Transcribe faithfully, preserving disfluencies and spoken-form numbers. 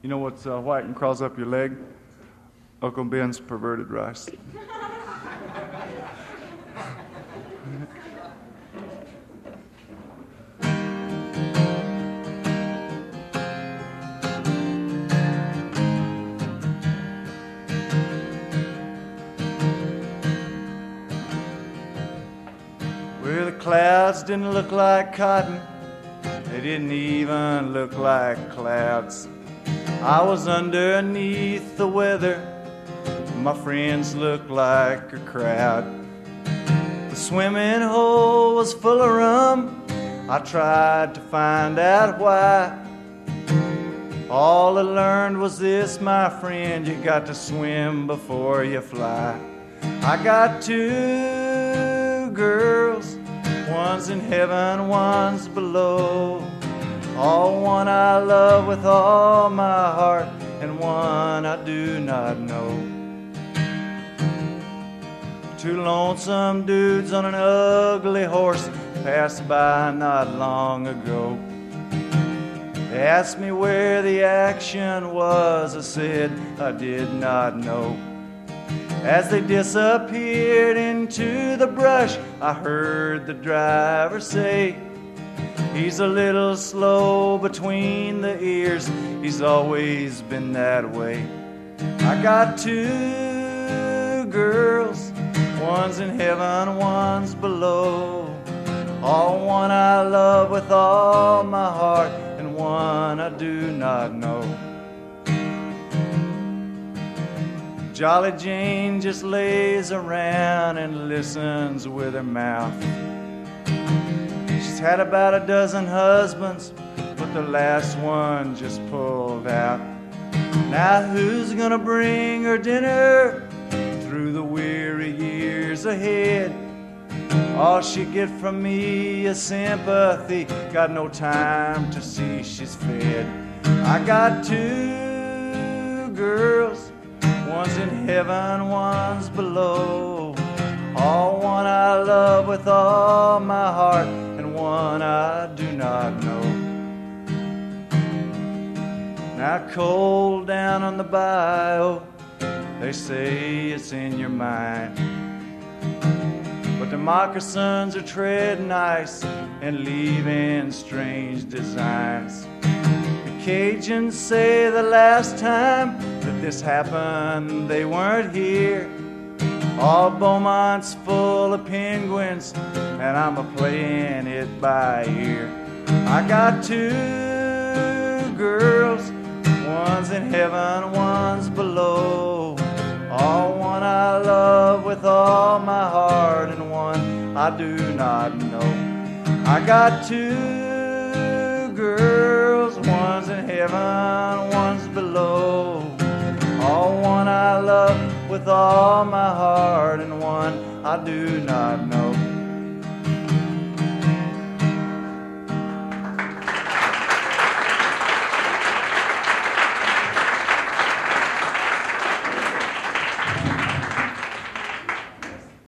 You know what's uh, white and crawls up your leg? Uncle Ben's perverted rice. Well, the clouds didn't look like cotton. They didn't even look like clouds. I was underneath the weather. My friends looked like a crowd. The swimming hole was full of rum. I tried to find out why. All I learned was this, my friend: you got to swim before you fly. I got two girls, one's in heaven, one's below. All one I love with all my heart, and one I do not know. Two lonesome dudes on an ugly horse passed by not long ago. They asked me where the action was. I said I did not know. As they disappeared into the brush, I heard the driver say, "He's a little slow between the ears. He's always been that way." I got two girls, one's in heaven, one's below. All one I love with all my heart, and one I do not know. Jolly Jane just lays around and listens with her mouth. She's had about a dozen husbands, but the last one just pulled out. Now who's gonna bring her dinner through the weary years ahead? All she get from me is sympathy. Got no time to see she's fed. I got two girls, one's in heaven, one's below. All one I love with all my heart, and one I do not know. Now cold down on the bayou, they say it's in your mind. But the moccasins are treading ice and leaving strange designs. The Cajuns say the last time that this happened, they weren't here. All Beaumont's full of penguins, and I'm a-playing it by ear. I got two girls, one's in heaven, one's below. All one I love with all my heart, and one I do not know. I got two girls, one's in heaven, one's below. All one I love with all my heart, and one I do not know.